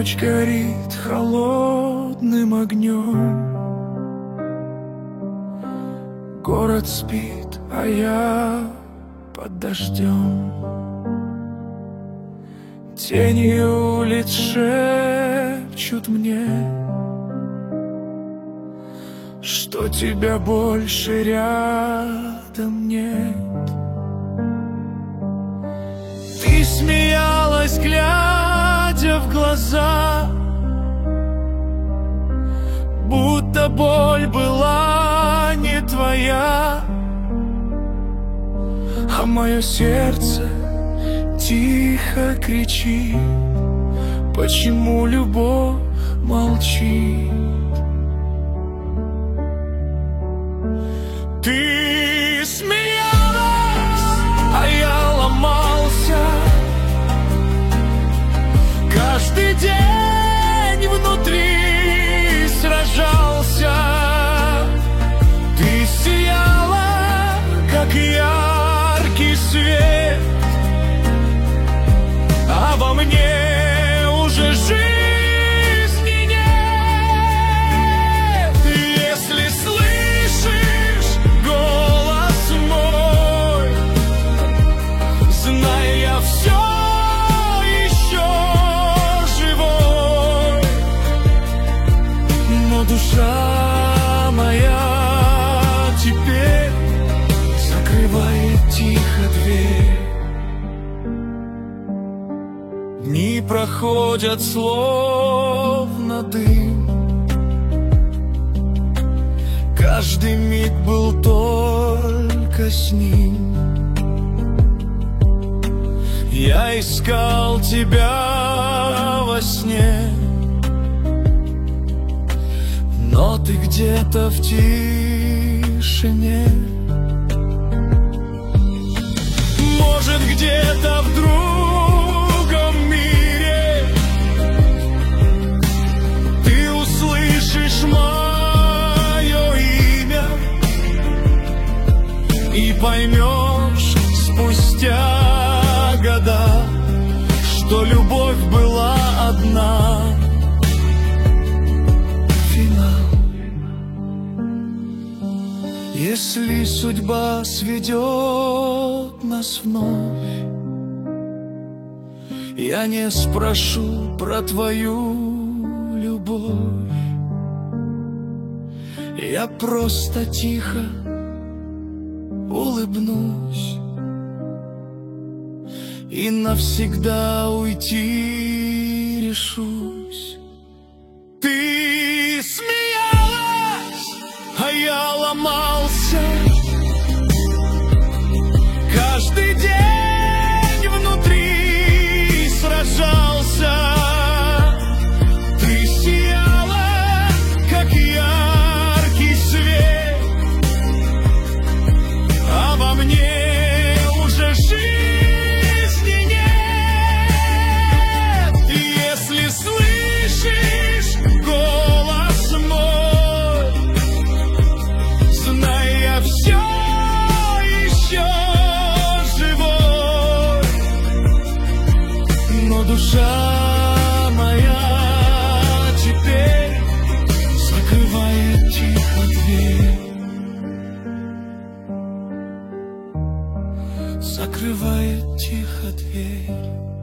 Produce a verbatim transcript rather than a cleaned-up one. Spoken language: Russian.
Ночь горит холодным огнем, город спит, а я под дождем. Тени улиц шепчут мне, что тебя больше рядом нет. Ты смеялась, глядя в глаза, будто боль была не твоя, а мое сердце тихо кричит: почему любовь молчит? Ты смеялась, а я ломался. Каждый день внутри сражался. Ты сияла, как яркий свет, а во мне уже жизни нет. Если слышишь голос мой, знай, я все еще живой, но душа моя теперь закрывает тихо дверь. Дни проходят словно дым, каждый миг был только с ним. Я искал тебя во сне, но ты где-то в тишине. Может, где-то в другом мире ты услышишь мое имя и поймешь спустя года, что любовь была одна. Финал. Если судьба сведет нас вновь, я не спрошу про твою любовь, я просто тихо улыбнусь и навсегда уйти решусь. Ты смеялась, а я ломался. Каждый день внутри сражался. Ты сияла, как яркий свет, а во мне уже жизни нет. Если слышишь голос мой, знай, я все еще живой, но душа моя теперь закрывает тихо дверь, закрывает тихо дверь.